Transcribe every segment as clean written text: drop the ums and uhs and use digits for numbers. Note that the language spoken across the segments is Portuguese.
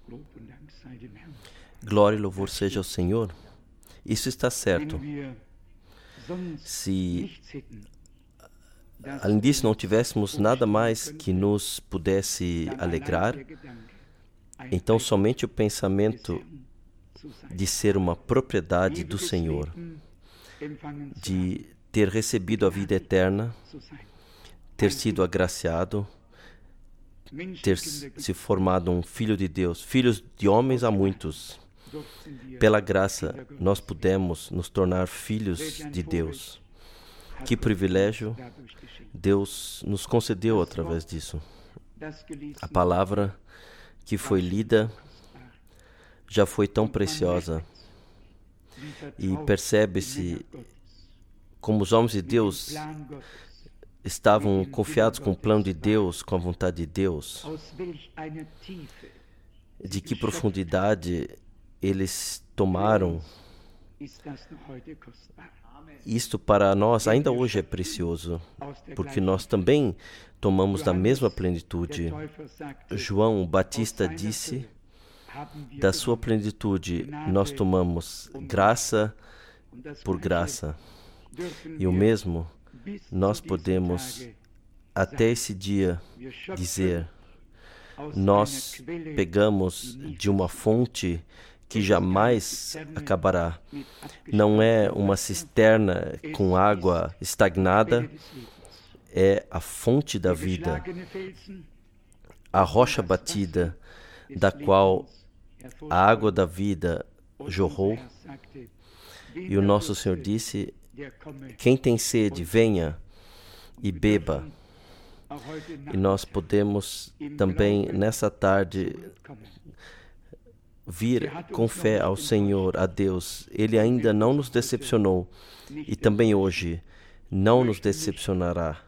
Glória e louvor seja ao Senhor. Isso está certo. Se, além disso, não tivéssemos nada mais que nos pudesse alegrar, então somente o pensamento de ser uma propriedade do Senhor, de ter recebido a vida eterna, ter sido agraciado, ter se formado um filho de Deus, filhos de homens há muitos. Pela graça, nós pudemos nos tornar filhos de Deus. Que privilégio Deus nos concedeu através disso. A palavra que foi lida já foi tão preciosa e percebe-se como os homens de Deus estavam confiados com o plano de Deus, com a vontade de Deus, de que profundidade eles tomaram. Isto para nós ainda hoje é precioso, porque nós também tomamos da mesma plenitude. João Batista disse, da sua plenitude nós tomamos graça por graça. E o mesmo nós podemos até esse dia dizer, nós pegamos de uma fonte que jamais acabará. Não é uma cisterna com água estagnada, é a fonte da vida, a rocha batida, da qual a água da vida jorrou. E o nosso Senhor disse, quem tem sede, venha e beba. E nós podemos também, nessa tarde, vir com fé ao Senhor, a Deus. Ele ainda não nos decepcionou e também hoje não nos decepcionará.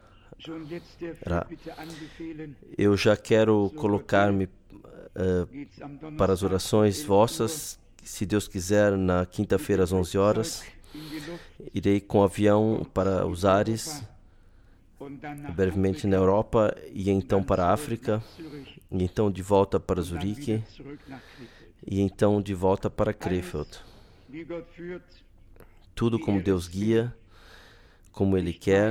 Eu já quero colocar-me para as orações vossas, se Deus quiser, na quinta-feira às 11 horas. Irei com avião para os ares, brevemente na Europa, e então para a África, e então de volta para Zurique, e então de volta para Krefeld. Tudo como Deus guia, como Ele quer,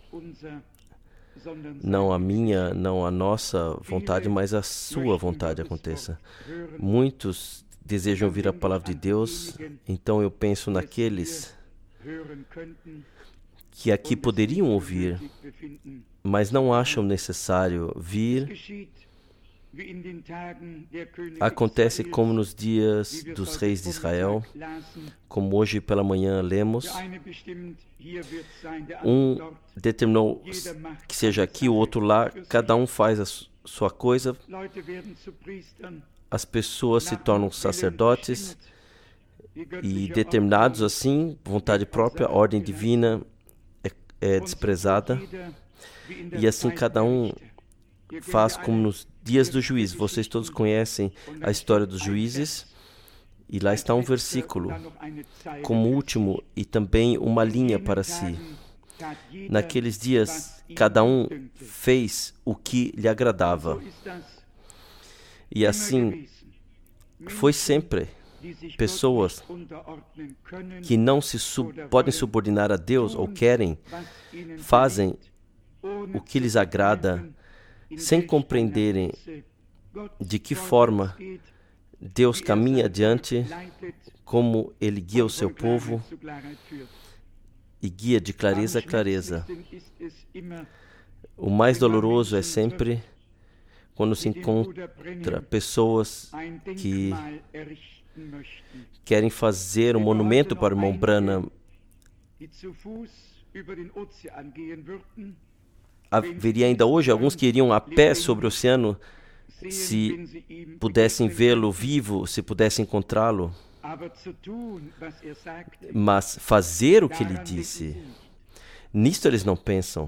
não a minha, não a nossa vontade, mas a sua vontade aconteça. Muitos desejam ouvir a palavra de Deus, então eu penso naqueles que aqui poderiam ouvir, mas não acham necessário vir. Acontece como nos dias dos reis de Israel, como hoje pela manhã lemos. Um determinou que seja aqui, o outro lá, cada um faz a sua coisa. As pessoas se tornam sacerdotes e determinados assim, vontade própria, ordem divina é desprezada. E assim cada um faz como nos dias do juízo. Vocês todos conhecem a história dos juízes. E lá está um versículo, como último, e também uma linha para si. Naqueles dias, cada um fez o que lhe agradava. E assim, foi sempre. Pessoas que não se podem subordinar a Deus ou querem, fazem o que lhes agrada, sem compreenderem de que forma Deus caminha adiante, como Ele guia o seu povo e guia de clareza a clareza. O mais doloroso é sempre quando se encontra pessoas que querem fazer um monumento para o irmão Branham. Haveria ainda hoje alguns que iriam a pé sobre o oceano se pudessem vê-lo vivo, se pudessem encontrá-lo. Mas fazer o que ele disse, nisto eles não pensam.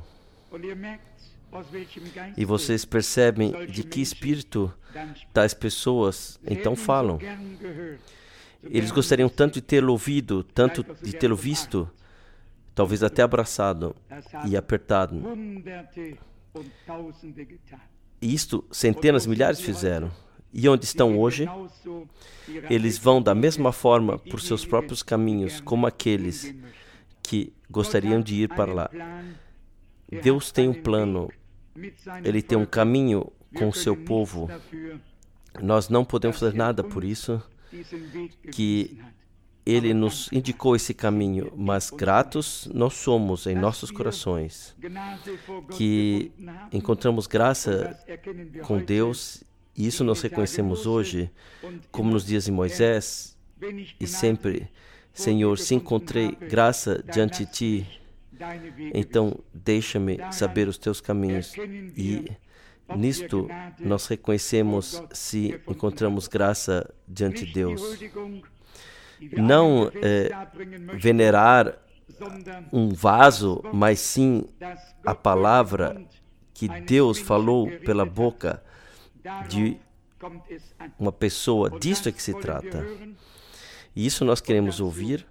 E vocês percebem de que espírito tais pessoas então falam. Eles gostariam tanto de tê-lo ouvido, tanto de tê-lo visto, talvez até abraçado e apertado. E isto centenas, milhares fizeram. e onde estão hoje, eles vão da mesma forma por seus próprios caminhos, como aqueles que gostariam de ir para lá. Deus tem um plano, Ele tem um caminho com o seu povo. Nós não podemos fazer nada por isso, que Ele nos indicou esse caminho, mas gratos nós somos em nossos corações, que encontramos graça com Deus, e isso nós reconhecemos hoje, como nos dias de Moisés, e sempre, Senhor, se encontrei graça diante de Ti, então deixa-me saber os Teus caminhos. E nisto nós reconhecemos se encontramos graça diante de Deus. Não venerar um vaso, mas sim a palavra que Deus falou pela boca de uma pessoa. Disto é que se trata. E isso nós queremos ouvir.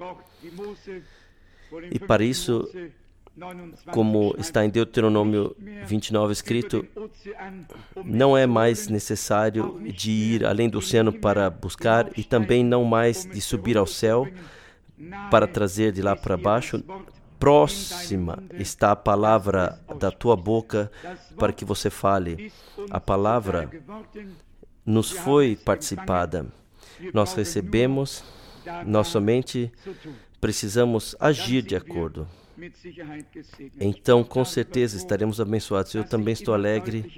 E para isso, como está em Deuteronômio 29 escrito, não é mais necessário de ir além do oceano para buscar, e também não mais de subir ao céu para trazer de lá para baixo. Próxima está a palavra da tua boca para que você fale. A palavra nos foi participada. Nós recebemos, nós somente precisamos agir de acordo. Então, com certeza, estaremos abençoados. Eu também estou alegre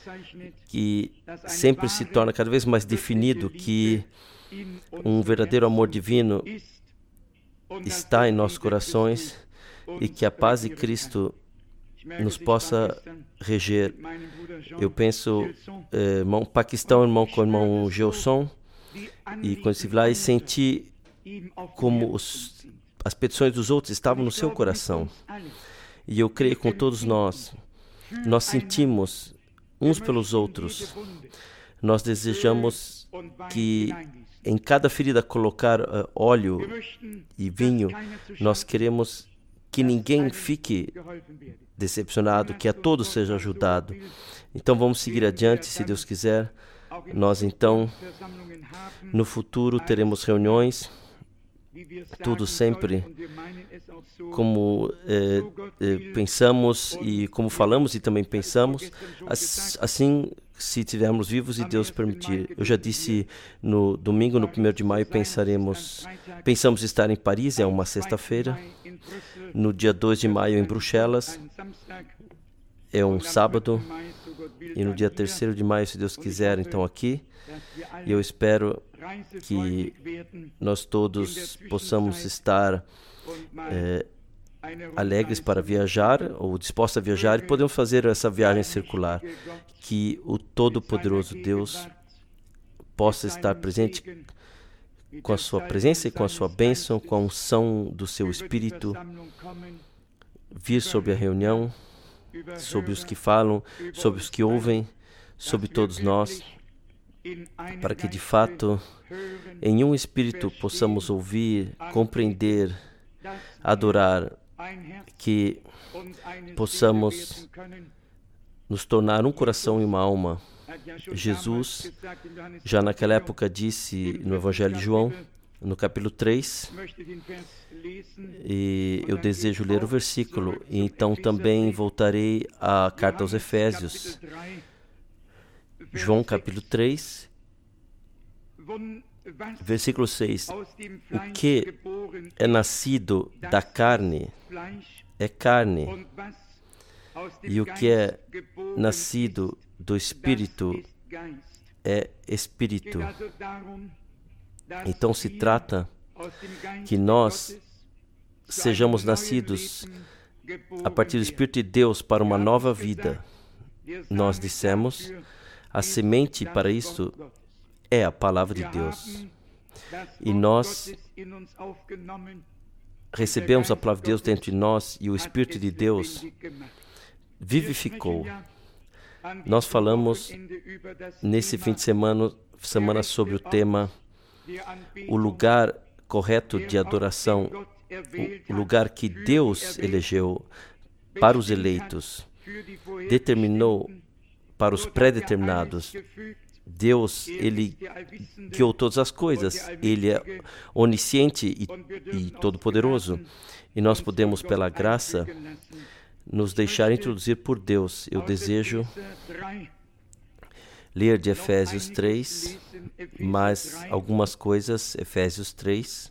que sempre se torna cada vez mais definido que um verdadeiro amor divino está em nossos corações e que a paz de Cristo nos possa reger. Eu penso, irmão Paquistão, irmão com o irmão Gelson, e quando estive lá e senti como as petições dos outros estavam no seu coração. E eu creio com todos nós sentimos uns pelos outros. Nós desejamos que em cada ferida colocar óleo e vinho. Nós queremos que ninguém fique decepcionado, que a todos seja ajudado. Então vamos seguir adiante, se Deus quiser. Nós então, no futuro, teremos reuniões, tudo sempre como pensamos e como falamos e também pensamos, assim, se estivermos vivos e Deus permitir. Eu já disse no domingo, no 1º de maio, pensamos estar em Paris, é uma sexta-feira, no dia 2 de maio em Bruxelas, é um sábado, e no dia 3º de maio, se Deus quiser, então aqui. E eu espero que nós todos possamos estar alegres para viajar, ou dispostos a viajar, e podemos fazer essa viagem circular. Que o Todo-Poderoso Deus possa estar presente com a sua presença e com a sua bênção, com a unção do seu Espírito, vir sobre a reunião, sobre os que falam, sobre os que ouvem, sobre todos nós, para que de fato, em um Espírito, possamos ouvir, compreender, adorar, que possamos nos tornar um coração e uma alma. Jesus, já naquela época, disse no Evangelho de João, no capítulo 3, e eu desejo ler o versículo, e então também voltarei à carta aos Efésios. João capítulo 3, versículo 6. O que é nascido da carne é carne, e o que é nascido do Espírito é Espírito. Então se trata que nós sejamos nascidos a partir do Espírito de Deus para uma nova vida. Nós dissemos, a semente para isso é a palavra de Deus. E nós recebemos a palavra de Deus dentro de nós e o Espírito de Deus vivificou. Nós falamos nesse fim de semana sobre o tema o lugar correto de adoração, o lugar que Deus elegeu para os eleitos, determinou para os pré-determinados. Deus, Ele criou todas as coisas. Ele é onisciente e todo-poderoso. E nós podemos, pela graça, nos deixar introduzir por Deus. Eu desejo ler de Efésios 3, mais algumas coisas, Efésios 3,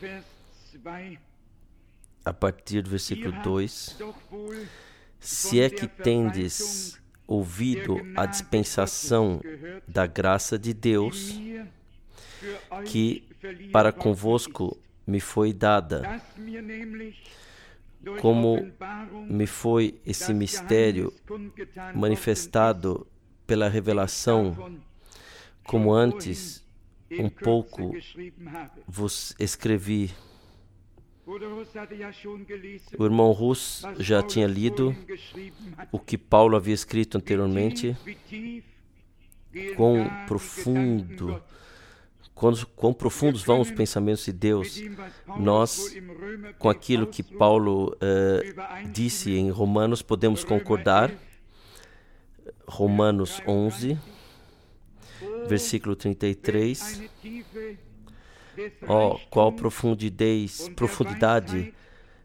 a partir do versículo 2. Se é que tendes ouvido a dispensação da graça de Deus, que para convosco me foi dada, como me foi esse mistério manifestado pela revelação, como antes um pouco vos escrevi. O irmão Russ já tinha lido o que Paulo havia escrito anteriormente. Quão profundos vão os pensamentos de Deus. Nós, com aquilo que Paulo disse em Romanos, podemos concordar. Romanos 11, versículo 33. Oh, qual profundidade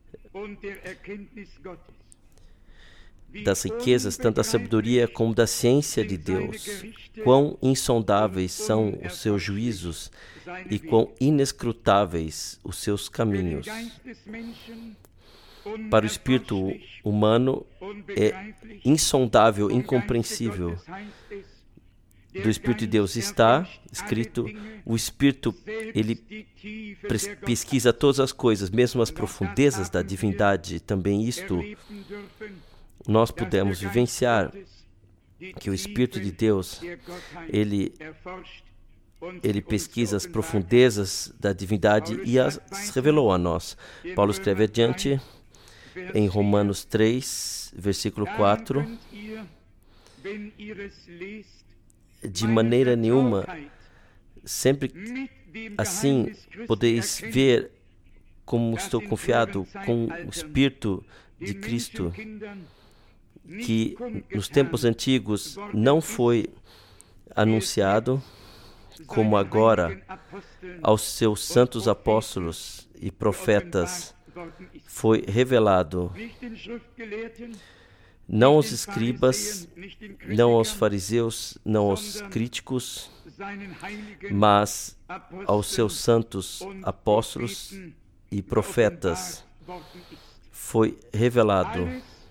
das riquezas, tanto da sabedoria como da ciência de Deus. Quão insondáveis são os seus juízos e quão inescrutáveis os seus caminhos. Para o espírito humano é insondável, incompreensível. Do Espírito de Deus está escrito, o Espírito, ele pesquisa todas as coisas, mesmo as profundezas da divindade. Também isto nós pudemos vivenciar, que o Espírito de Deus, ele pesquisa as profundezas da divindade e as revelou a nós. Paulo escreve adiante, em Romanos 3, versículo 4, de maneira nenhuma, sempre assim, podeis ver como estou confiado com o Espírito de Cristo, que nos tempos antigos não foi anunciado, como agora aos seus santos apóstolos e profetas foi revelado, não aos escribas, não aos fariseus, não aos críticos, mas aos seus santos apóstolos e profetas foi revelado.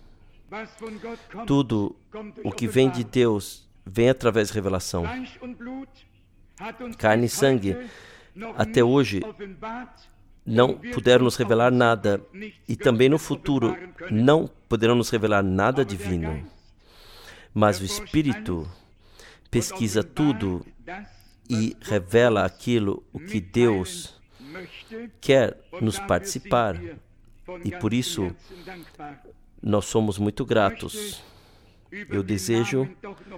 Tudo o que vem de Deus vem através da revelação. Carne e sangue, até hoje, não puderam nos revelar nada, e também no futuro não poderão nos revelar nada divino. Mas o Espírito pesquisa tudo e revela aquilo o que Deus quer nos participar. E por isso nós somos muito gratos. Eu desejo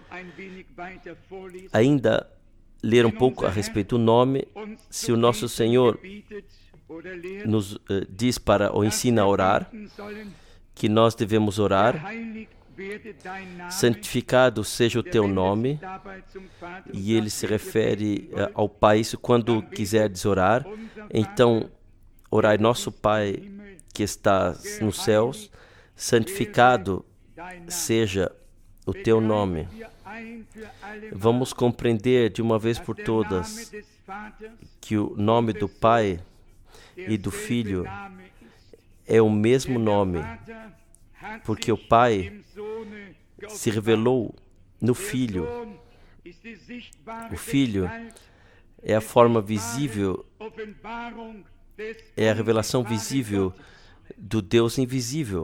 ainda ler um pouco a respeito do nome. Se o nosso Senhor nos diz para ou ensina a orar, que nós devemos orar, santificado seja o teu nome, e ele se refere ao Pai, isso quando quiserdes orar, então orai, nosso Pai que estás nos céus, santificado seja o teu nome. Vamos compreender de uma vez por todas que o nome do Pai e do Filho é o mesmo nome, porque o Pai se revelou no Filho. O Filho é a forma visível, é a revelação visível do Deus invisível.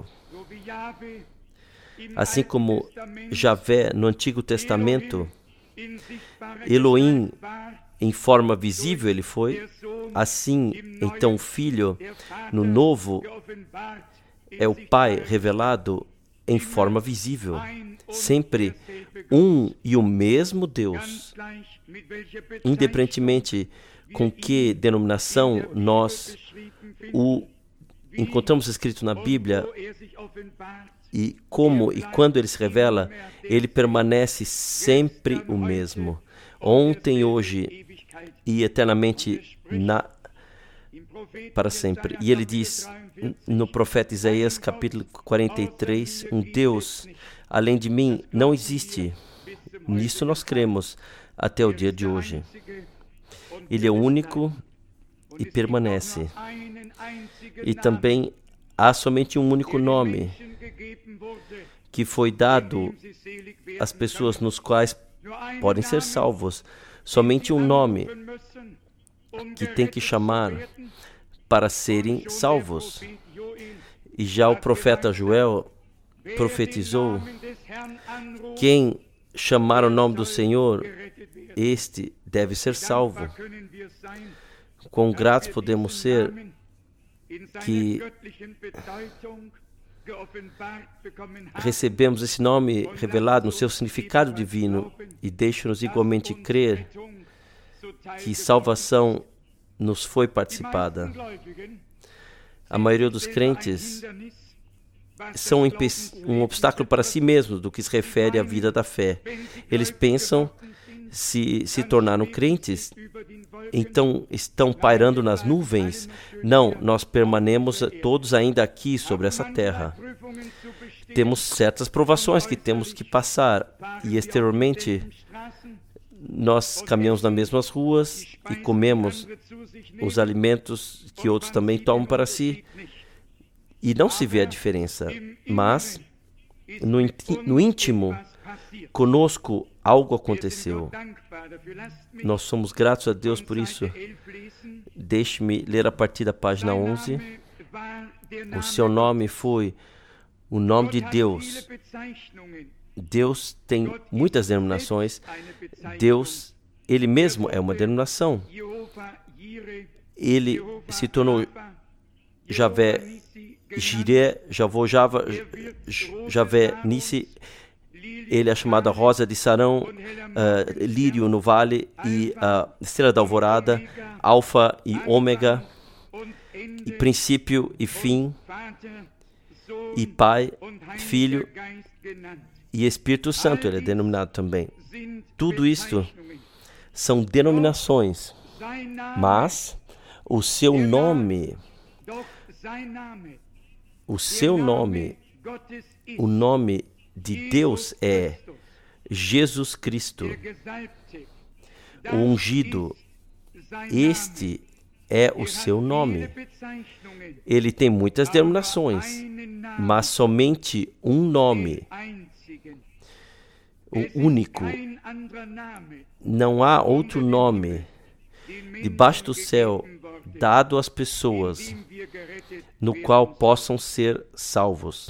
Assim como Javé no Antigo Testamento, Elohim em forma visível ele foi, assim então o Filho no Novo é o Pai revelado em forma visível. Sempre um e o mesmo Deus, independentemente com que denominação nós o encontramos escrito na Bíblia, e como e quando ele se revela, ele permanece sempre o mesmo. ontem, hoje e eternamente para sempre. E ele diz no profeta Isaías, capítulo 43, um Deus além de mim não existe. Nisso nós cremos até o dia de hoje. Ele é único e permanece. E também há somente um único nome que foi dado às pessoas nos quais podem ser salvos. Somente um nome que tem que chamar para serem salvos. E já o profeta Joel profetizou: quem chamar o nome do Senhor, este deve ser salvo. Quão gratos podemos ser que recebemos esse nome revelado no seu significado divino, e deixe-nos igualmente crer que salvação nos foi participada. A maioria dos crentes são um obstáculo para si mesmos do que se refere à vida da fé. Eles pensam se tornaram crentes, então estão pairando nas nuvens. Não, nós permanecemos todos ainda aqui sobre essa terra. Temos certas provações que temos que passar, e exteriormente nós caminhamos nas mesmas ruas e comemos os alimentos que outros também tomam para si, e não se vê a diferença. Mas no íntimo, conosco algo aconteceu. Nós somos gratos a Deus por isso. Deixe-me ler a partir da página 11. O seu nome foi o nome de Deus. Deus tem muitas denominações. Deus, Ele mesmo é uma denominação. Ele se tornou Javé, Jiré, Javé, Nissi. Ele é chamado Rosa de Sarão, Lírio no Vale e Estrela da Alvorada, Alfa e Ômega, e princípio e fim, e Pai, Filho e Espírito Santo, ele é denominado também. Tudo isto são denominações, mas o seu nome, o nome de Deus é Jesus Cristo, o ungido. Este é o seu nome. Ele tem muitas denominações, mas somente um nome, o único. Não há outro nome debaixo do céu dado às pessoas no qual possam ser salvos.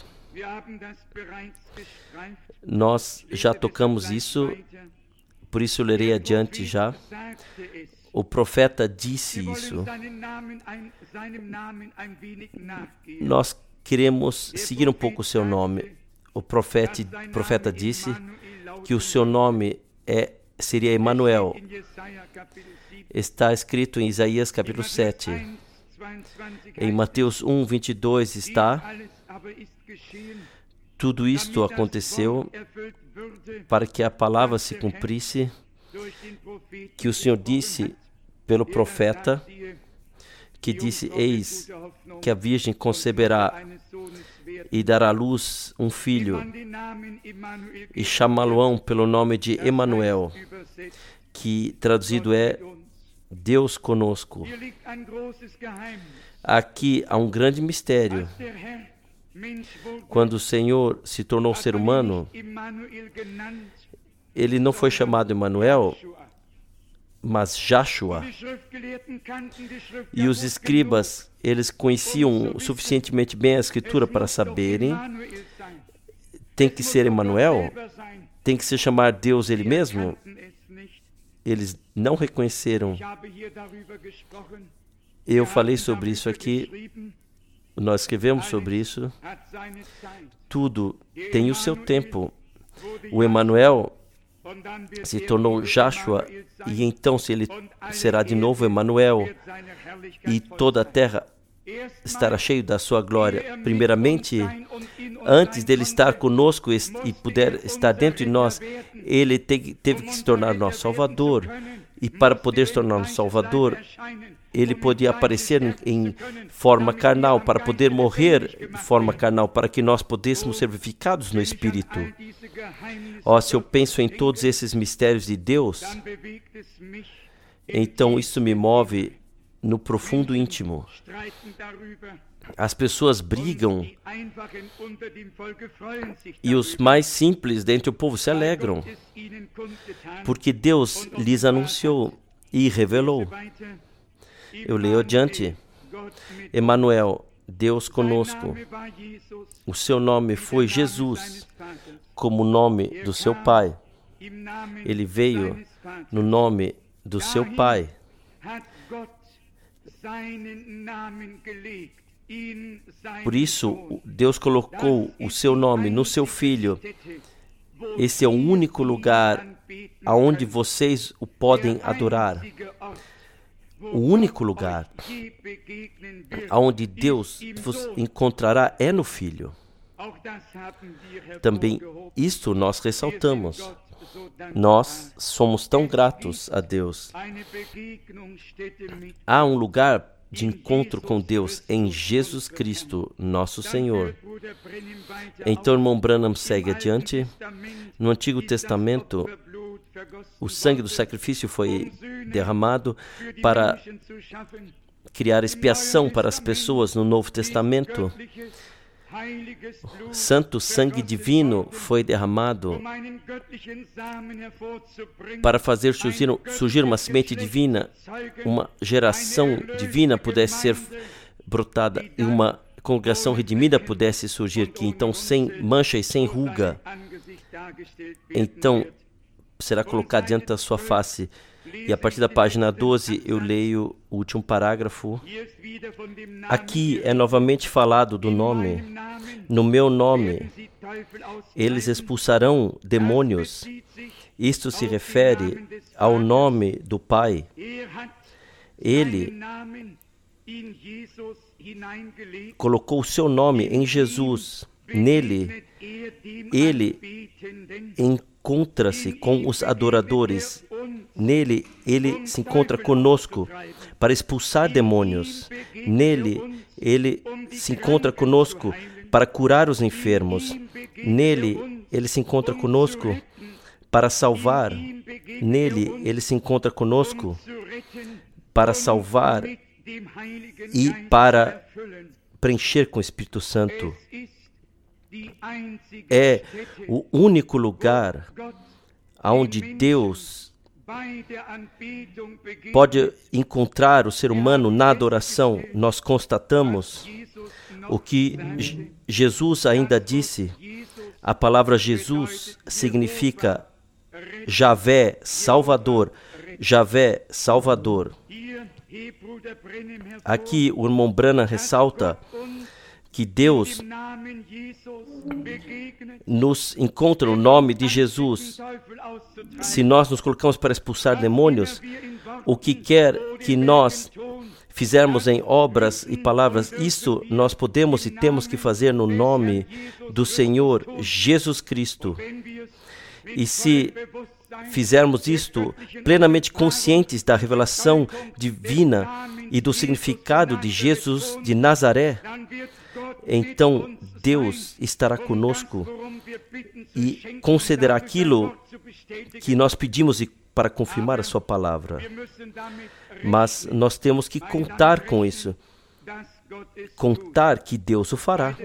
Nós já tocamos isso, por isso eu lerei adiante já. O profeta disse isso. Nós queremos seguir um pouco o seu nome. O profeta disse que o seu nome seria Emanuel. Está escrito em Isaías capítulo 7. Em Mateus 1, 22 está: tudo isto aconteceu para que a palavra se cumprisse, que o Senhor disse pelo profeta, que disse: eis que a virgem conceberá e dará à luz um filho, e chamá-lo-ão pelo nome de Emanuel, que traduzido é Deus conosco. Aqui há um grande mistério. Quando o Senhor se tornou ser humano, ele não foi chamado Emanuel, mas Joshua. E os escribas, eles conheciam suficientemente bem a Escritura para saberem: tem que ser Emanuel? Tem que se chamar Deus Ele mesmo? Eles não reconheceram. Eu falei sobre isso aqui, nós escrevemos sobre isso. Tudo tem o seu tempo. O Emanuel se tornou Joshua, e então ele será de novo Emanuel, e toda a terra estará cheio da sua glória. Primeiramente, antes dele estar conosco e puder estar dentro de nós, ele teve que se tornar nosso Salvador. E para poder se tornar nosso Salvador, ele podia aparecer em forma carnal, para poder morrer de forma carnal, para que nós pudéssemos ser vivificados no Espírito. Se eu penso em todos esses mistérios de Deus, então isso me move no profundo íntimo. As pessoas brigam e os mais simples dentre o povo se alegram, porque Deus lhes anunciou e revelou. Eu leio adiante. Emanuel, Deus conosco. O seu nome foi Jesus, como o nome do seu Pai. Ele veio no nome do seu Pai. Por isso, Deus colocou o seu nome no seu Filho. Esse é o único lugar aonde vocês o podem adorar. O único lugar aonde Deus vos encontrará é no Filho. Também isto nós ressaltamos. Nós somos tão gratos a Deus. Há um lugar de encontro com Deus em Jesus Cristo, nosso Senhor. Então, o irmão Branham segue adiante. No Antigo Testamento, o sangue do sacrifício foi derramado para criar expiação para as pessoas. No Novo Testamento, santo sangue divino foi derramado para fazer surgir uma semente divina, uma geração divina pudesse ser brotada e uma congregação redimida pudesse surgir aqui, então sem mancha e sem ruga. Então será colocado diante da sua face. E a partir da página 12 eu leio o último parágrafo. Aqui é novamente falado do nome. No meu nome eles expulsarão demônios. Isto se refere ao nome do Pai. Ele colocou o seu nome em Jesus. Nele, ele encontra-se com os adoradores. Nele, ele se encontra conosco para expulsar demônios. Nele, ele se encontra conosco para curar os enfermos. Nele, ele se encontra conosco para salvar. Nele, ele se encontra conosco para salvar e para preencher com o Espírito Santo. É o único lugar onde Deus pode encontrar o ser humano na adoração. Nós constatamos o que Jesus ainda disse. A palavra Jesus significa Javé, Salvador. Javé, Salvador. Aqui o irmão Branham ressalta que Deus nos encontra no nome de Jesus. Se nós nos colocamos para expulsar demônios, o que quer que nós fizermos em obras e palavras, isso nós podemos e temos que fazer no nome do Senhor Jesus Cristo. E se fizermos isto plenamente conscientes da revelação divina e do significado de Jesus de Nazaré, então Deus estará conosco e concederá aquilo que nós pedimos para confirmar a sua palavra. Mas nós temos que contar com isso. Contar que Deus o fará.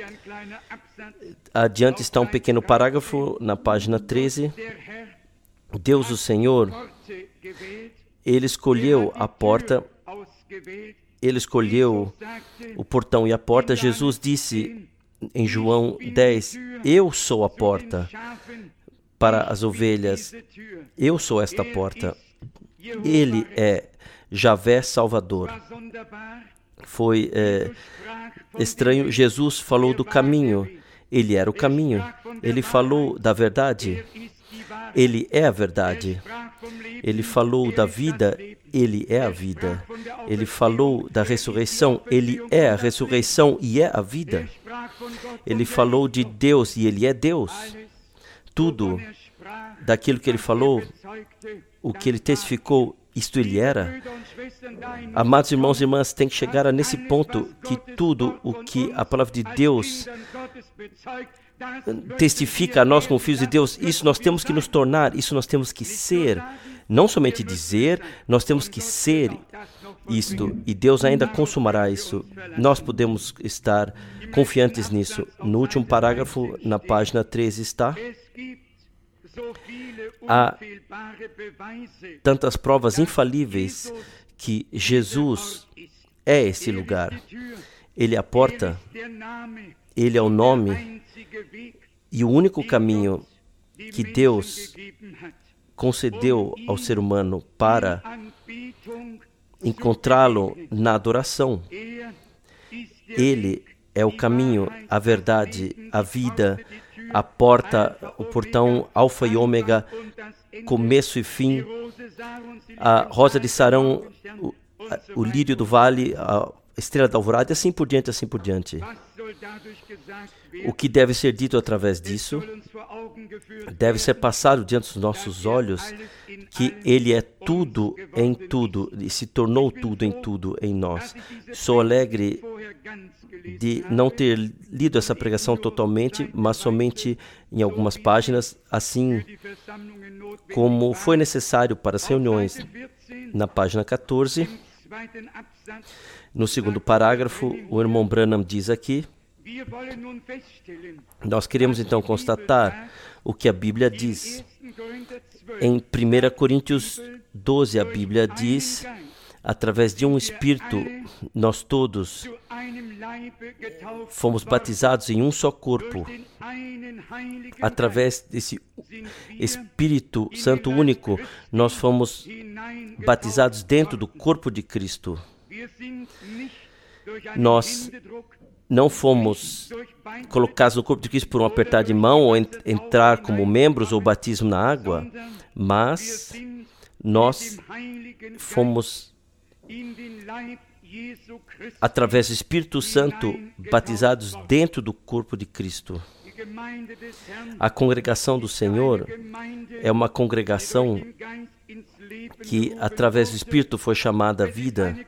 Adiante está um pequeno parágrafo na página 13. Deus, o Senhor, Ele escolheu a porta, Ele escolheu o portão e a porta. Jesus disse em João 10, eu sou a porta para as ovelhas, eu sou esta porta. Ele é Javé Salvador. Foi estranho, Jesus falou do caminho, Ele era o caminho. Ele falou da verdade, Ele é a verdade. Ele falou da vida, Ele é a vida. Ele falou da ressurreição. Ele é a ressurreição e é a vida. Ele falou de Deus e Ele é Deus. Tudo daquilo que Ele falou, o que Ele testificou, isto Ele era. Amados irmãos e irmãs, tem que chegar nesse ponto que tudo o que a palavra de Deus testifica a nós como filhos de Deus, isso nós temos que nos tornar, isso nós temos que ser. Não somente dizer, nós temos que ser isto, e Deus ainda consumará isso. Nós podemos estar confiantes nisso. No último parágrafo, na página 13 está: há tantas provas infalíveis que Jesus é esse lugar. Ele é a porta, Ele é o nome e o único caminho que Deus concedeu ao ser humano para encontrá-lo na adoração. Ele é o caminho, a verdade, a vida, a porta, o portão, alfa e ômega, começo e fim, a rosa de Sarão, o lírio do vale, a estrela da alvorada, e assim por diante, assim por diante. O que deve ser dito através disso deve ser passado diante dos nossos olhos que Ele é tudo em tudo e se tornou tudo em nós. Sou alegre de não ter lido essa pregação totalmente, mas somente em algumas páginas, assim como foi necessário para as reuniões. Na página 14, no segundo parágrafo, o irmão Branham diz aqui: nós queremos então constatar o que a Bíblia diz. Em 1 Coríntios 12, a Bíblia diz: através de um Espírito, nós todos fomos batizados em um só corpo. Através desse Espírito Santo único, nós fomos batizados dentro do corpo de Cristo. Nós não fomos colocados no corpo de Cristo por um apertar de mão ou entrar como membros ou batismo na água, mas nós fomos, através do Espírito Santo, batizados dentro do corpo de Cristo. A congregação do Senhor é uma congregação que, através do Espírito, foi chamada à vida.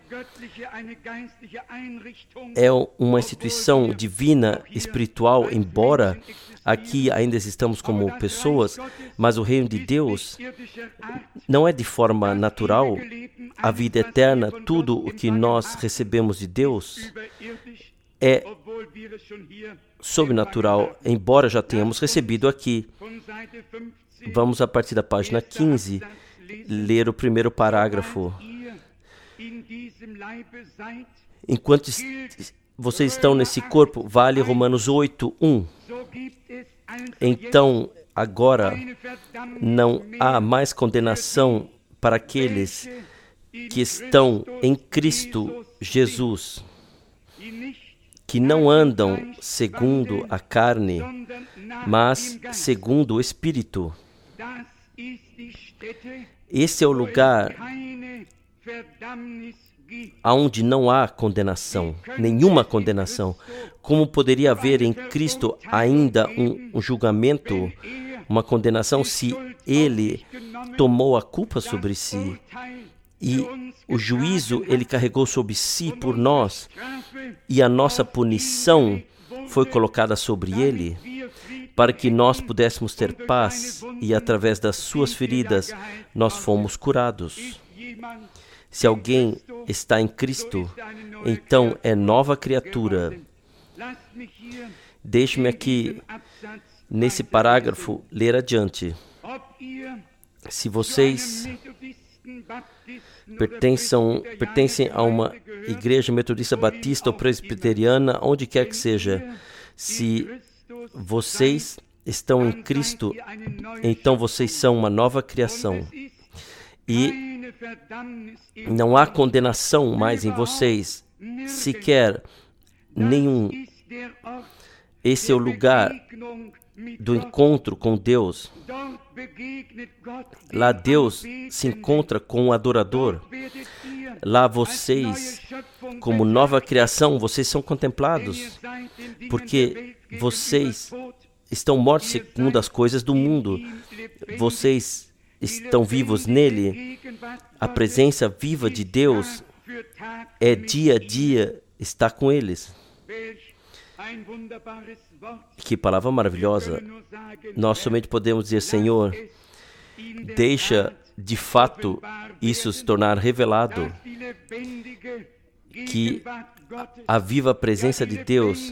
É uma instituição divina, espiritual, embora aqui ainda existamos como pessoas, mas o reino de Deus não é de forma natural. A vida eterna, tudo o que nós recebemos de Deus é sobrenatural, embora já tenhamos recebido aqui. Vamos, a partir da página 15, ler o primeiro parágrafo. Enquanto vocês estão nesse corpo, vale Romanos 8, 1. Então, agora, não há mais condenação para aqueles que estão em Cristo Jesus, que não andam segundo a carne, mas segundo o Espírito. Esse é o lugar onde não há condenação, nenhuma condenação. Como poderia haver em Cristo ainda um julgamento, uma condenação, se Ele tomou a culpa sobre si e o juízo Ele carregou sobre si por nós e a nossa punição foi colocada sobre Ele para que nós pudéssemos ter paz e através das suas feridas nós fomos curados. Se alguém está em Cristo, então é nova criatura. Deixe-me aqui, nesse parágrafo, ler adiante. Se vocês pertencem a uma igreja metodista, batista ou presbiteriana, onde quer que seja, se vocês estão em Cristo, então vocês são uma nova criação. E não há condenação mais em vocês, sequer nenhum. Esse é o lugar do encontro com Deus. Lá Deus se encontra com o adorador. Lá vocês, como nova criação, vocês são contemplados, porque vocês estão mortos segundo as coisas do mundo. Vocês estão vivos nele. A presença viva de Deus é dia a dia estar com eles. Que palavra maravilhosa. Nós somente podemos dizer, Senhor, deixa de fato isso se tornar revelado, que a viva presença de Deus,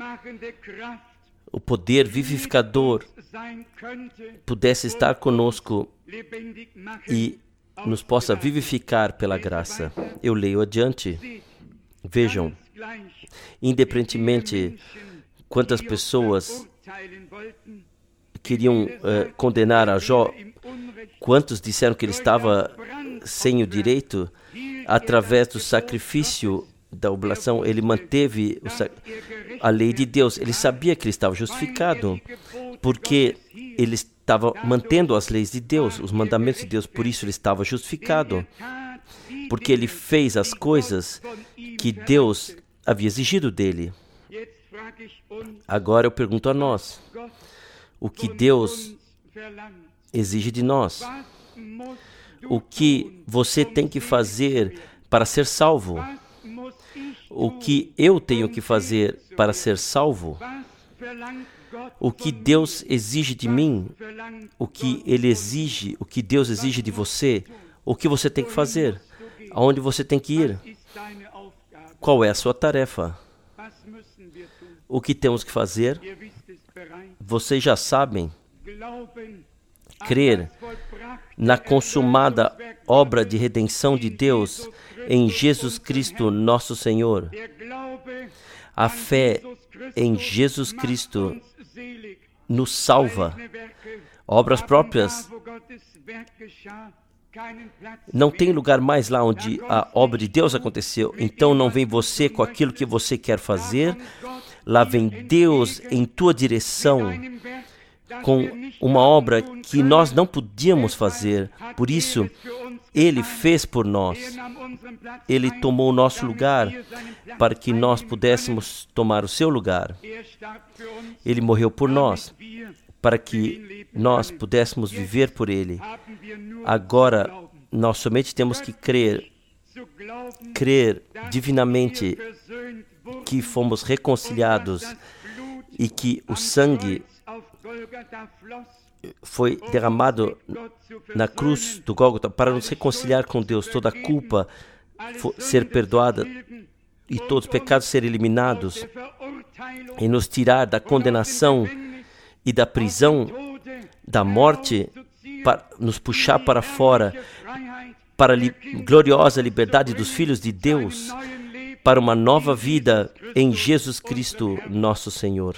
o poder vivificador, pudesse estar conosco e nos possa vivificar pela graça. Eu leio adiante. Vejam, independentemente quantas pessoas queriam condenar a Jó, quantos disseram que ele estava sem o direito, através do sacrifício da oblação, ele manteve a lei de Deus. Ele sabia que ele estava justificado, porque ele estava mantendo as leis de Deus, os mandamentos de Deus, por isso ele estava justificado, porque ele fez as coisas que Deus havia exigido dele. Agora eu pergunto a nós, o que Deus exige de nós? O que você tem que fazer para ser salvo? O que eu tenho que fazer para ser salvo? O que Deus exige de mim? O que Ele exige? O que Deus exige de você? O que você tem que fazer? Aonde você tem que ir? Qual é a sua tarefa? O que temos que fazer? Vocês já sabem. Crer na consumada obra de redenção de Deus em Jesus Cristo, nosso Senhor. A fé em Jesus Cristo nos salva. Obras próprias não tem lugar mais lá onde a obra de Deus aconteceu. Então não vem você com aquilo que você quer fazer. Lá vem Deus em tua direção com uma obra que nós não podíamos fazer. Por isso, Ele fez por nós. Ele tomou o nosso lugar para que nós pudéssemos tomar o seu lugar. Ele morreu por nós para que nós pudéssemos viver por Ele. Agora, nós somente temos que crer divinamente que fomos reconciliados e que o sangue foi derramado na cruz do Gólgota para nos reconciliar com Deus, toda a culpa ser perdoada e todos os pecados serem eliminados e nos tirar da condenação e da prisão, da morte, para nos puxar para fora, para a gloriosa liberdade dos filhos de Deus, para uma nova vida em Jesus Cristo, nosso Senhor.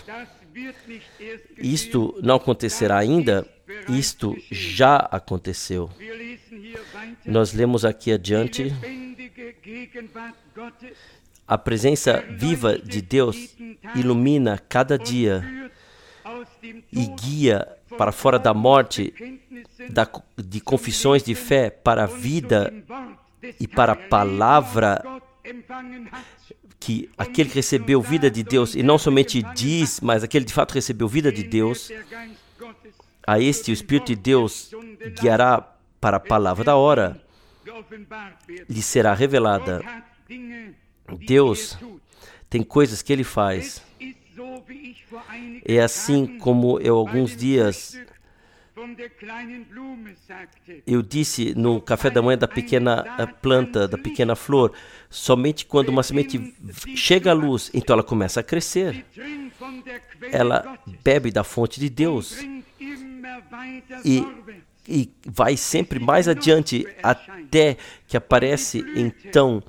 Isto não acontecerá ainda, isto já aconteceu. Nós lemos aqui adiante, a presença viva de Deus ilumina cada dia e guia para fora da morte, de confissões de fé para a vida e para a palavra que aquele que recebeu vida de Deus, e não somente diz, mas aquele de fato recebeu vida de Deus, a este o Espírito de Deus guiará para a palavra da hora, lhe será revelada. Deus tem coisas que Ele faz. É assim como eu alguns dias eu disse no café da manhã da pequena planta, da pequena flor, somente quando uma semente chega à luz, então ela começa a crescer. Ela bebe da fonte de Deus e vai sempre mais adiante até que aparece então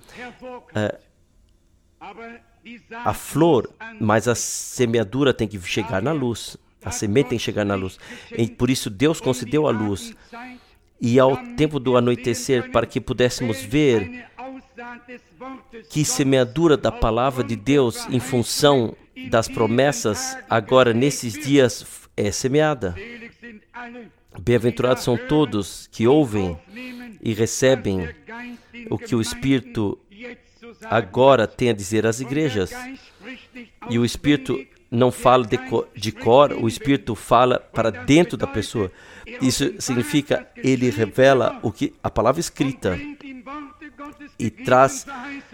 a flor, mas a semeadura tem que chegar na luz. A semente tem que chegar na luz. E por isso Deus concedeu a luz. E ao tempo do anoitecer, para que pudéssemos ver que semeadura da palavra de Deus em função das promessas, agora nesses dias é semeada. Bem-aventurados são todos que ouvem e recebem o que o Espírito agora tem a dizer às igrejas. E o Espírito não fala de cor, o Espírito fala para dentro da pessoa. Isso significa, ele revela o que a palavra escrita e traz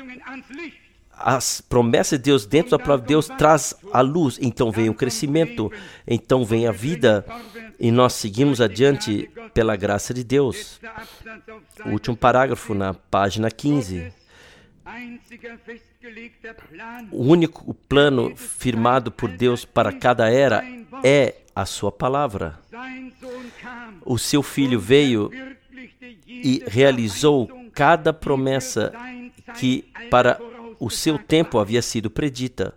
as promessas de Deus dentro da palavra de Deus, traz a luz. Então vem o crescimento, então vem a vida, e nós seguimos adiante pela graça de Deus. O último parágrafo na página 15. O único plano firmado por Deus para cada era é a sua palavra. O seu Filho veio e realizou cada promessa que para o seu tempo havia sido predita.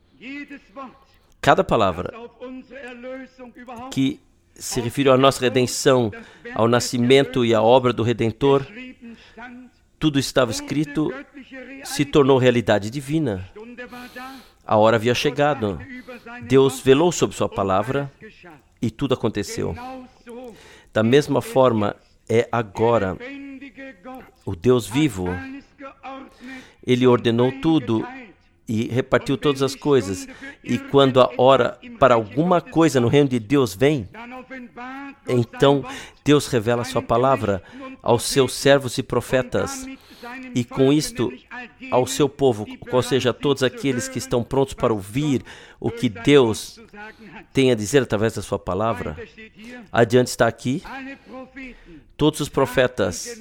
Cada palavra que se referiu à nossa redenção, ao nascimento e à obra do Redentor, tudo estava escrito, se tornou realidade divina. A hora havia chegado. Deus velou sobre sua palavra e tudo aconteceu. Da mesma forma, é agora o Deus vivo. Ele ordenou tudo e repartiu todas as coisas. E quando a hora para alguma coisa no reino de Deus vem, então Deus revela a sua palavra aos seus servos e profetas. E com isto, ao seu povo, ou seja, a todos aqueles que estão prontos para ouvir o que Deus tem a dizer através da sua palavra. Adiante está aqui, todos os profetas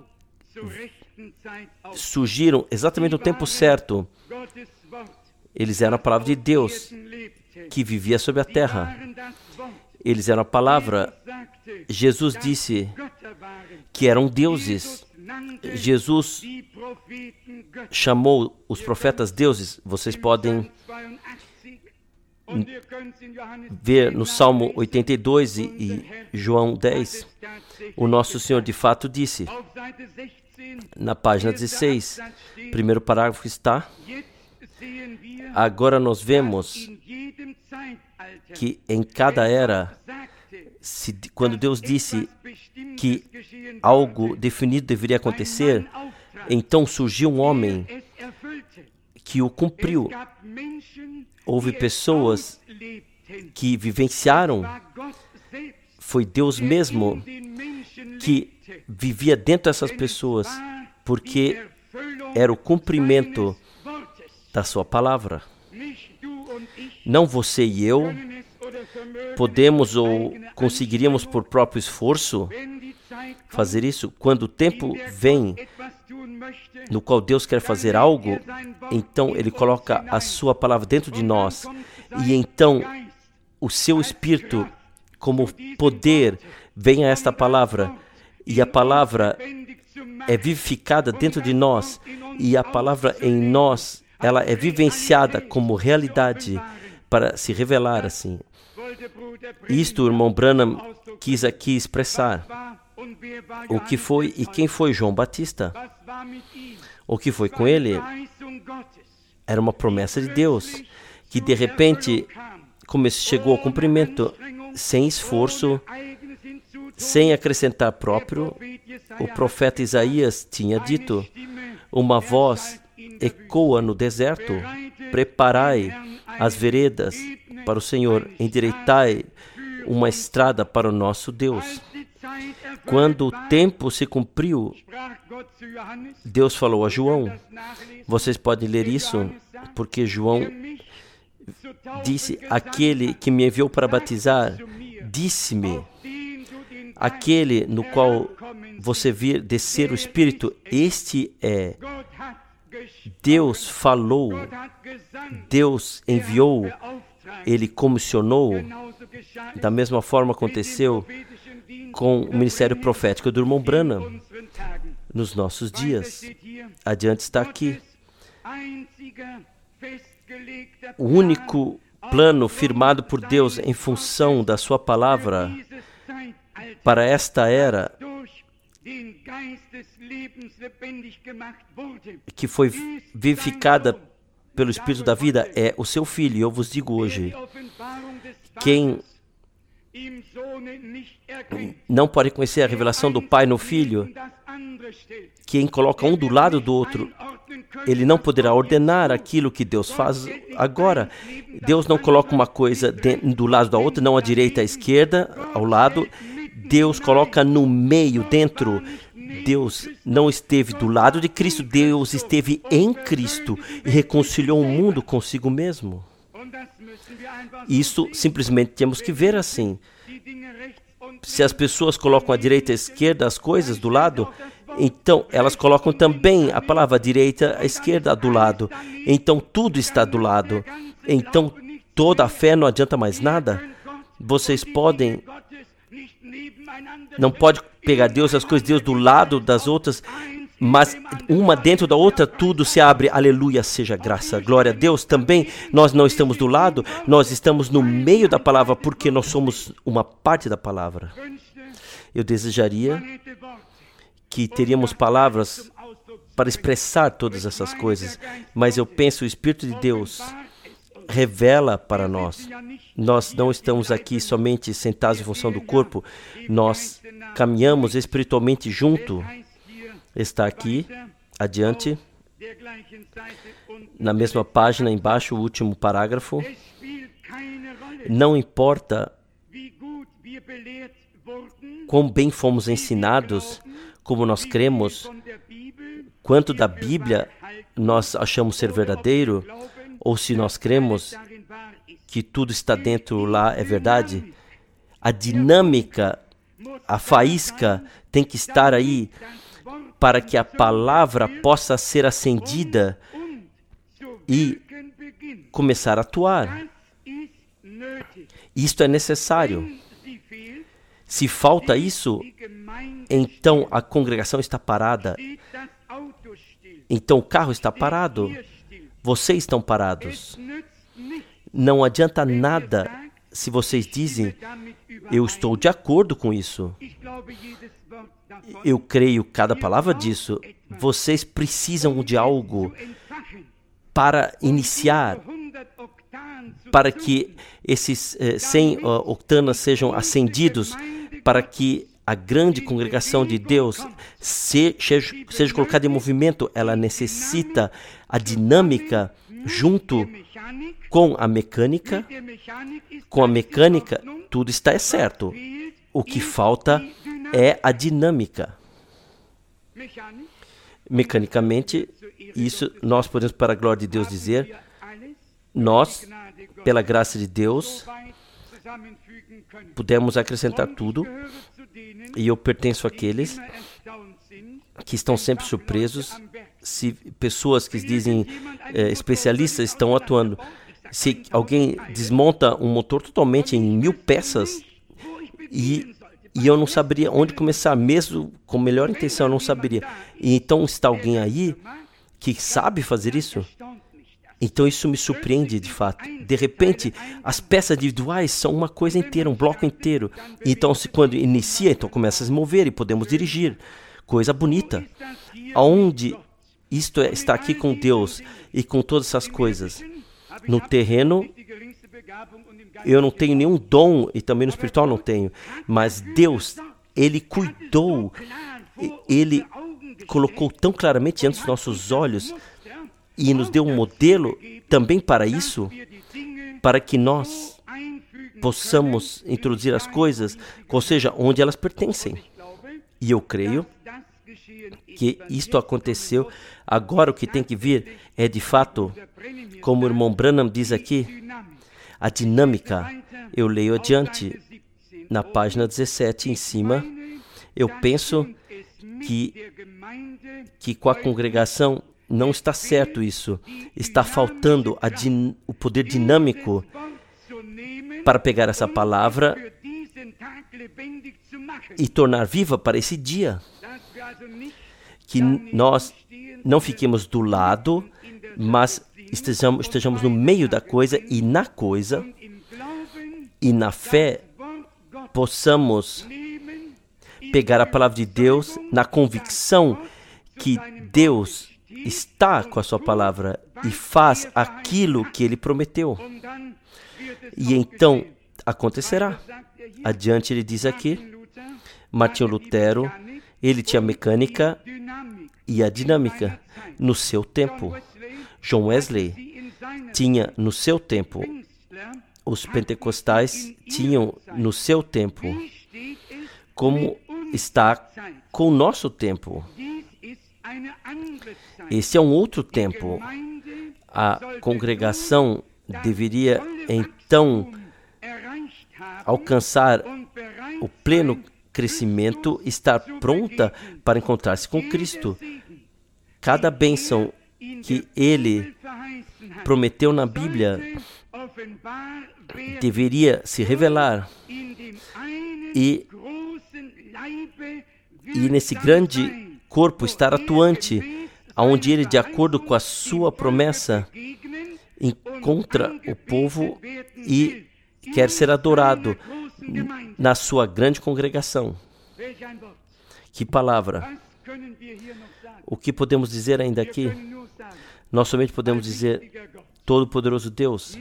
surgiram exatamente no tempo certo. Eles eram a palavra de Deus que vivia sobre a terra. Eles eram a palavra. Jesus disse que eram deuses. Jesus chamou os profetas deuses. Vocês podem ver no Salmo 82 e João 10. O nosso Senhor de fato disse, na página 16, primeiro parágrafo está: agora nós vemos que em cada era, quando Deus disse que algo definido deveria acontecer, então surgiu um homem que o cumpriu. Houve pessoas que vivenciaram, foi Deus mesmo que vivia dentro dessas pessoas, porque era o cumprimento da sua palavra. Não você e eu podemos ou conseguiríamos por próprio esforço fazer isso. Quando o tempo vem no qual Deus quer fazer algo, então Ele coloca a sua palavra dentro de nós, e então o seu Espírito, como poder, vem a esta palavra, e a palavra é vivificada dentro de nós, e a palavra em nós, ela é vivenciada como realidade para se revelar assim. Isto o irmão Branham quis aqui expressar. O que foi e quem foi João Batista? O que foi com ele? Era uma promessa de Deus, que de repente chegou ao cumprimento, sem esforço, sem acrescentar próprio. O profeta Isaías tinha dito, uma voz ecoa no deserto, preparai as veredas para o Senhor, endireitai uma estrada para o nosso Deus. Quando o tempo se cumpriu, Deus falou a João. Vocês podem ler isso, porque João disse, aquele que me enviou para batizar, disse-me, aquele no qual você vir descer o Espírito, este é. Deus falou, Deus enviou, Ele comissionou. Da mesma forma aconteceu com o ministério profético do irmão Branham nos nossos dias. Adiante está aqui. O único plano firmado por Deus em função da sua palavra para esta era, que foi vivificada pelo Espírito da vida, é o seu Filho. Eu vos digo hoje, quem não pode conhecer a revelação do Pai no Filho, quem coloca um do lado do outro, ele não poderá ordenar aquilo que Deus faz agora. Deus não coloca uma coisa do lado da outra, não à direita, à esquerda, ao lado. Deus coloca no meio, dentro. Deus não esteve do lado de Cristo, Deus esteve em Cristo e reconciliou o mundo consigo mesmo. Isso simplesmente temos que ver assim. Se as pessoas colocam à direita e à esquerda as coisas do lado, então elas colocam também a palavra à direita e à esquerda do lado. Então tudo está do lado. Então toda a fé não adianta mais nada. Vocês não pode pegar Deus, as coisas de Deus do lado das outras, mas uma dentro da outra, tudo se abre. Aleluia, seja graça, glória a Deus. Também nós não estamos do lado, nós estamos no meio da palavra, porque nós somos uma parte da palavra. Eu desejaria que teríamos palavras para expressar todas essas coisas, mas eu penso que o Espírito de Deus revela para nós. Nós não estamos aqui somente sentados em função do corpo, nós caminhamos espiritualmente junto. Está aqui, adiante, na mesma página, embaixo, o último parágrafo. Não importa quão bem fomos ensinados, como nós cremos, quanto da Bíblia nós achamos ser verdadeiro, ou se nós cremos que tudo está dentro lá é verdade, a dinâmica, a faísca tem que estar aí para que a palavra possa ser acendida e começar a atuar. Isto é necessário. Se falta isso, então a congregação está parada. Então o carro está parado. Vocês estão parados. Não adianta nada se vocês dizem, eu estou de acordo com isso. Eu creio cada palavra disso. Vocês precisam de algo para iniciar, para que esses 100 octanas sejam acendidos, para que a grande congregação de Deus seja colocada em movimento. Ela necessita a dinâmica junto com a mecânica. Com a mecânica, tudo está certo. O que falta é a dinâmica. Mecanicamente, isso nós podemos, para a glória de Deus, dizer, nós, pela graça de Deus, pudemos acrescentar tudo, e eu pertenço àqueles que estão sempre surpresos se pessoas que dizem especialistas estão atuando. Se alguém desmonta um motor totalmente em 1000 peças e eu não saberia onde começar, mesmo com melhor intenção, eu não saberia. E então está alguém aí que sabe fazer isso? Então isso me surpreende de fato. De repente, as peças individuais são uma coisa inteira, um bloco inteiro. Então, quando inicia, então começa a se mover e podemos dirigir. Coisa bonita. Aonde isto está aqui com Deus e com todas essas coisas? No terreno, eu não tenho nenhum dom e também no espiritual não tenho. Mas Deus, Ele cuidou, Ele colocou tão claramente diante dos nossos olhos e nos deu um modelo também para isso, para que nós possamos introduzir as coisas, ou seja, onde elas pertencem. E eu creio que isto aconteceu. Agora o que tem que vir é, de fato, como o irmão Branham diz aqui, a dinâmica. Eu leio adiante, na página 17, em cima, eu penso que com a congregação não está certo isso. Está faltando o poder dinâmico para pegar essa palavra e tornar viva para esse dia. Que nós não fiquemos do lado, mas estejamos no meio da coisa e na fé possamos pegar a palavra de Deus na convicção que Deus está com a sua palavra e faz aquilo que Ele prometeu. E então acontecerá. Adiante ele diz aqui, Martinho Lutero, ele tinha a mecânica e a dinâmica no seu tempo. John Wesley tinha no seu tempo. Os pentecostais tinham no seu tempo. Como está com o nosso tempo? Esse é um outro tempo. A congregação deveria então alcançar o pleno crescimento, estar pronta para encontrar-se com Cristo. Cada bênção que Ele prometeu na Bíblia deveria se revelar e nesse grande corpo estar atuante, onde Ele, de acordo com a sua promessa, encontra o povo e quer ser adorado na sua grande congregação. Que palavra! O que podemos dizer ainda aqui? Nós somente podemos dizer, Todo-Poderoso Deus,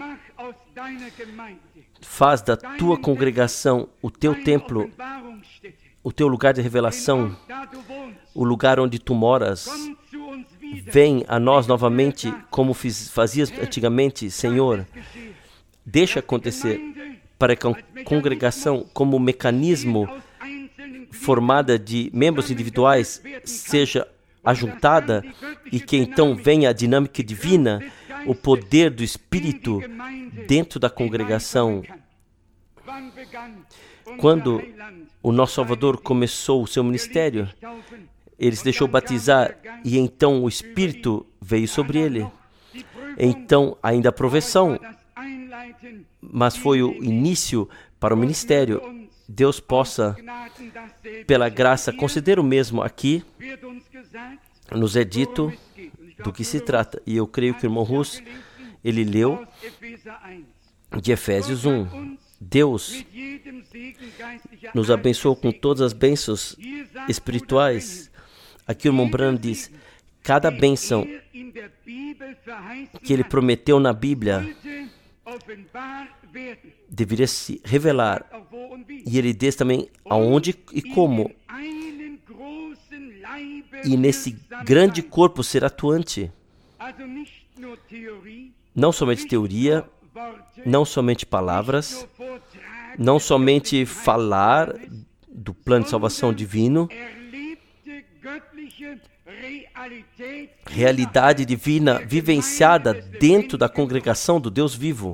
faz da tua congregação o teu templo, o teu lugar de revelação, o lugar onde tu moras. Vem a nós novamente, como fazias antigamente, Senhor. Deixa acontecer para que a congregação, como mecanismo formada de membros individuais, seja ajuntada e que então venha a dinâmica divina, o poder do Espírito dentro da congregação. Quando o nosso Salvador começou o seu ministério, ele se deixou batizar e então o Espírito veio sobre ele. Então, ainda a provação, mas foi o início para o ministério. Deus possa, pela graça, conceder o mesmo aqui. Nos é dito do que se trata. E eu creio que o irmão Russ, ele leu de Efésios 1. Deus nos abençoou com todas as bênçãos espirituais. Aqui o irmão Branham diz, cada bênção que ele prometeu na Bíblia deveria se revelar. E ele diz também aonde e como. E nesse grande corpo ser atuante. Não somente teoria, não somente palavras, não somente falar do plano de salvação divino, realidade divina vivenciada dentro da congregação do Deus vivo.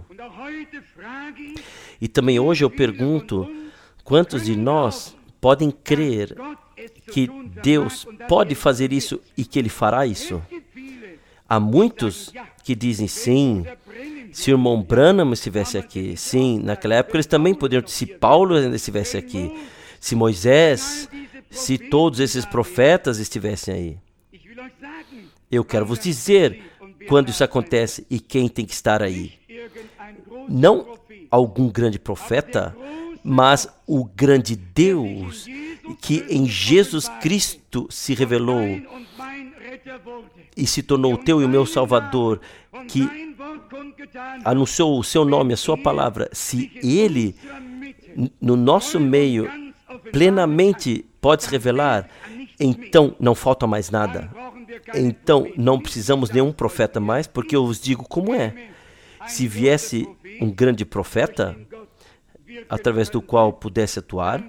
E também hoje eu pergunto, quantos de nós podem crer que Deus pode fazer isso e que Ele fará isso? Há muitos que dizem sim, se o irmão Branham estivesse aqui, sim, naquela época eles também poderiam, se Paulo ainda estivesse aqui, se Moisés, se todos esses profetas estivessem aí. Eu quero vos dizer quando isso acontece e quem tem que estar aí. Não algum grande profeta, mas o grande Deus que em Jesus Cristo se revelou e se tornou o teu e o meu Salvador, que anunciou o seu nome, a sua palavra. Se Ele, no nosso meio, plenamente pode se revelar, então não falta mais nada. Então não precisamos nenhum profeta mais, porque eu vos digo como é. Se viesse um grande profeta, através do qual pudesse atuar,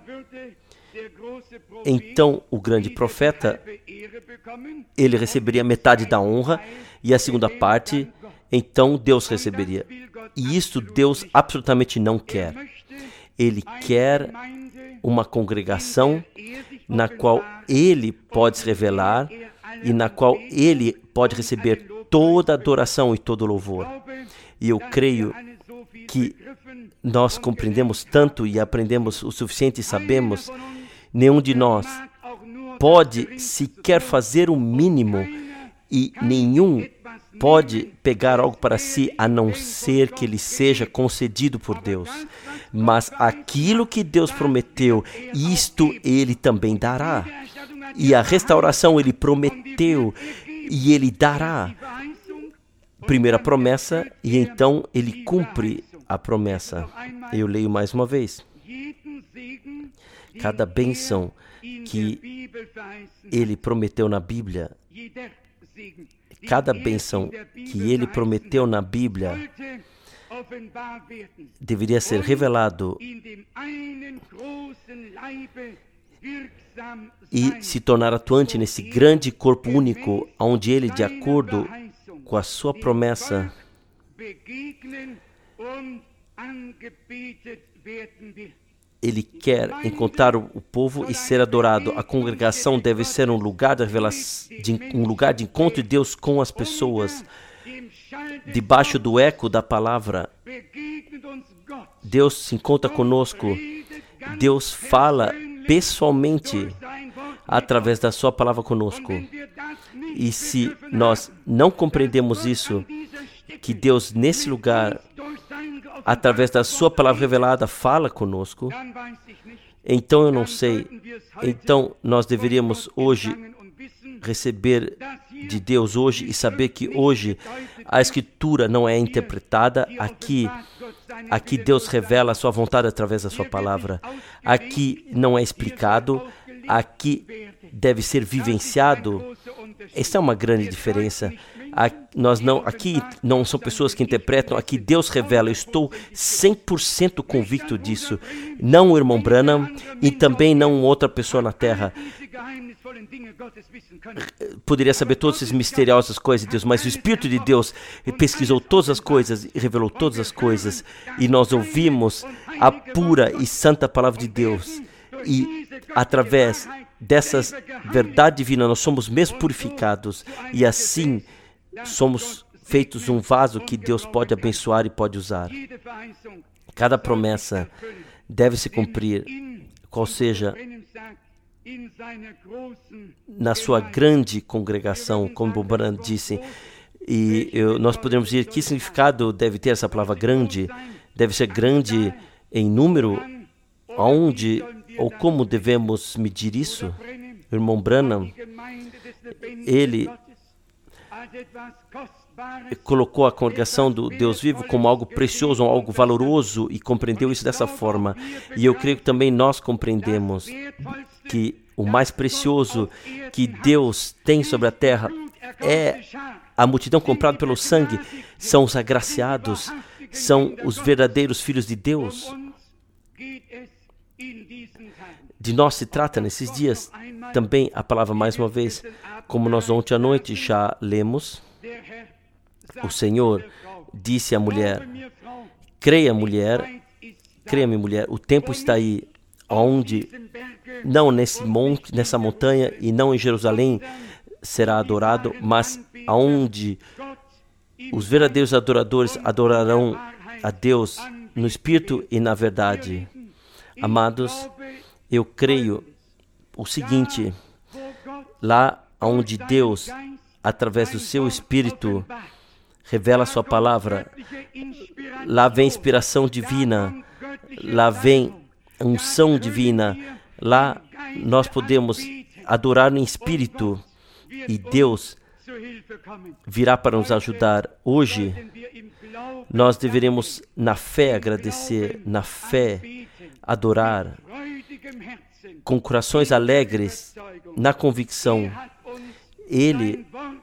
então o grande profeta, ele receberia metade da honra e a segunda parte, então Deus receberia. E isso Deus absolutamente não quer. Ele quer uma congregação na qual Ele pode se revelar e na qual Ele pode receber toda adoração e todo louvor. E eu creio que nós compreendemos tanto e aprendemos o suficiente e sabemos, nenhum de nós pode sequer fazer o mínimo e nenhum pode pegar algo para si a não ser que ele seja concedido por Deus. Mas aquilo que Deus prometeu, isto Ele também dará. E a restauração Ele prometeu e Ele dará. Primeira promessa, e então Ele cumpre a promessa. Eu leio mais uma vez. cada bênção que Ele prometeu na Bíblia, cada bênção que Ele prometeu na Bíblia deveria ser revelado e se tornar atuante nesse grande corpo único, onde Ele, de acordo com a sua promessa, Ele quer encontrar o povo e ser adorado. A congregação deve ser um lugar de encontro de Deus com as pessoas. Debaixo do eco da palavra, Deus se encontra conosco. Deus fala pessoalmente através da sua palavra conosco. E se nós não compreendemos isso, que Deus nesse lugar, através da sua palavra revelada, fala conosco, então eu não sei. Então nós deveríamos hoje receber de Deus hoje e saber que hoje a Escritura não é interpretada. Aqui Deus revela a sua vontade através da sua palavra. Aqui não é explicado. Aqui deve ser vivenciado. Essa é uma grande diferença. Aqui não são pessoas que interpretam, aqui Deus revela. Eu estou 100% convicto disso. Não o irmão Branham e também não outra pessoa na Terra poderia saber todas essas misteriosas coisas de Deus, mas o Espírito de Deus pesquisou todas as coisas e revelou todas as coisas, e nós ouvimos a pura e santa palavra de Deus, e através dessas verdade divina nós somos mesmo purificados, e assim somos feitos um vaso que Deus pode abençoar e pode usar. Cada promessa deve se cumprir, qual seja na sua grande congregação, como o Branham disse. E nós podemos dizer que significado deve ter essa palavra grande. Deve ser grande em número, aonde ou como devemos medir isso? O irmão Branham, ele colocou a congregação do Deus vivo como algo precioso, algo valoroso, e compreendeu isso dessa forma. E eu creio que também nós compreendemos que o mais precioso que Deus tem sobre a terra é a multidão comprada pelo sangue, são os agraciados, são os verdadeiros filhos de Deus. De nós se trata nesses dias. Também a palavra, mais uma vez, como nós ontem à noite já lemos, o Senhor disse à mulher: creia-me, mulher, o tempo está aí, onde não nesse monte, nessa montanha, e não em Jerusalém será adorado, mas aonde os verdadeiros adoradores adorarão a Deus no Espírito e na verdade. Amados, eu creio o seguinte: lá onde Deus, através do seu Espírito, revela a sua palavra, lá vem inspiração divina, lá vem unção divina, lá nós podemos adorar em espírito e Deus virá para nos ajudar. Hoje, nós deveremos, na fé, agradecer, na fé, adorar, com corações alegres, na convicção. Ele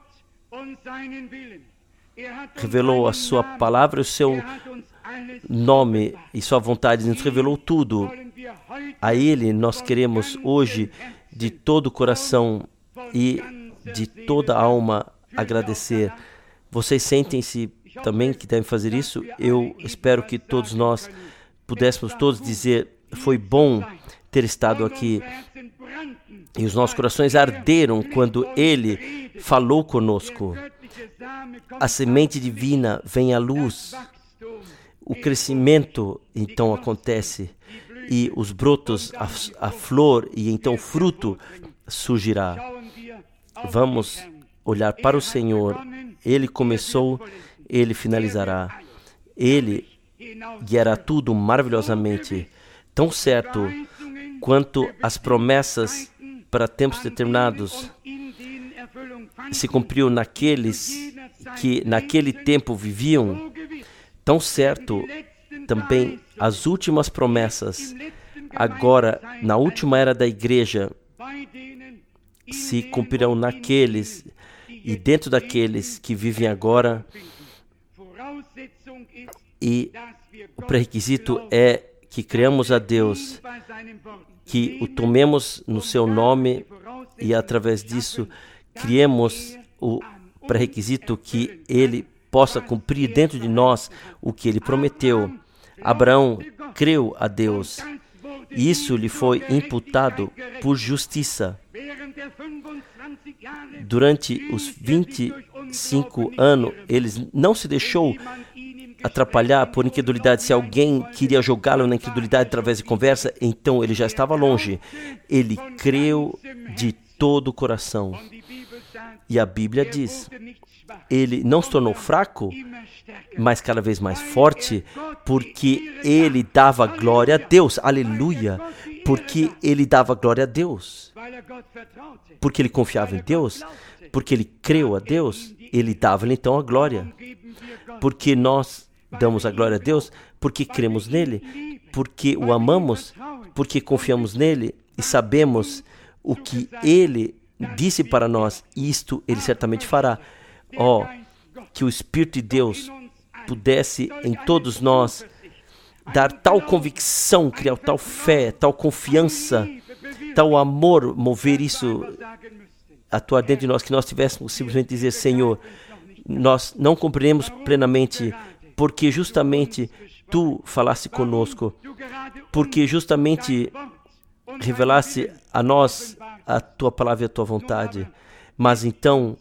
revelou a sua palavra, o seu nome e sua vontade, nos revelou tudo. A Ele nós queremos hoje, de todo o coração e de toda a alma, agradecer. Vocês sentem-se também que devem fazer isso? Eu espero que todos nós pudéssemos todos dizer: foi bom ter estado aqui. E os nossos corações arderam quando Ele falou conosco. A semente divina vem à luz. O crescimento então acontece. E os brotos, a flor, e então o fruto surgirá. Vamos olhar para o Senhor. Ele começou, Ele finalizará. Ele guiará tudo maravilhosamente. Tão certo quanto as promessas para tempos determinados se cumpriu naqueles que naquele tempo viviam, tão certo também as últimas promessas, agora, na última era da igreja, se cumprirão naqueles e dentro daqueles que vivem agora. E o pré-requisito é que creamos a Deus, que o tomemos no seu nome e através disso criemos o pré-requisito que Ele possa cumprir dentro de nós o que Ele prometeu. Abraão creu a Deus e isso lhe foi imputado por justiça. Durante os 25 anos, ele não se deixou atrapalhar por incredulidade. Se alguém queria jogá-lo na incredulidade através de conversa, então ele já estava longe. Ele creu de todo o coração. E a Bíblia diz, ele não se tornou fraco, mas cada vez mais forte, porque ele dava glória a Deus. Aleluia! Porque ele dava glória a Deus. Porque ele confiava em Deus, porque ele creu a Deus, ele dava-lhe então a glória. Porque nós damos a glória a Deus, porque cremos nele, porque o amamos, porque confiamos nele e sabemos o que ele disse para nós, isto ele certamente fará. Que o Espírito de Deus pudesse em todos nós dar tal convicção, criar tal fé, tal confiança, tal amor, mover isso, atuar dentro de nós, que nós tivéssemos simplesmente dizer, Senhor, nós não compreendemos plenamente, porque justamente Tu falaste conosco, porque justamente revelaste a nós a Tua palavra e a Tua vontade, mas então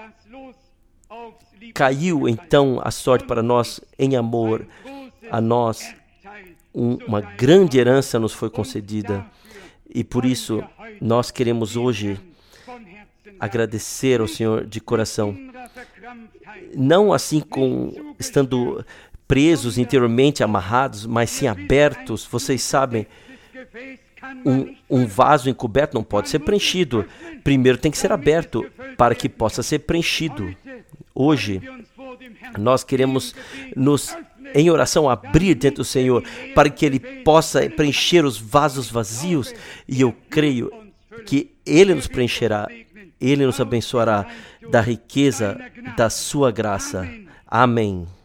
caiu então a sorte para nós em amor, a nós uma grande herança nos foi concedida e por isso nós queremos hoje agradecer ao Senhor de coração, não assim estando presos interiormente, amarrados, mas sim abertos. Vocês sabem, um vaso encoberto não pode ser preenchido, primeiro tem que ser aberto para que possa ser preenchido. Hoje nós queremos em oração abrir dentro do Senhor para que Ele possa preencher os vasos vazios, e eu creio que Ele nos preencherá, Ele nos abençoará da riqueza da sua graça. Amém.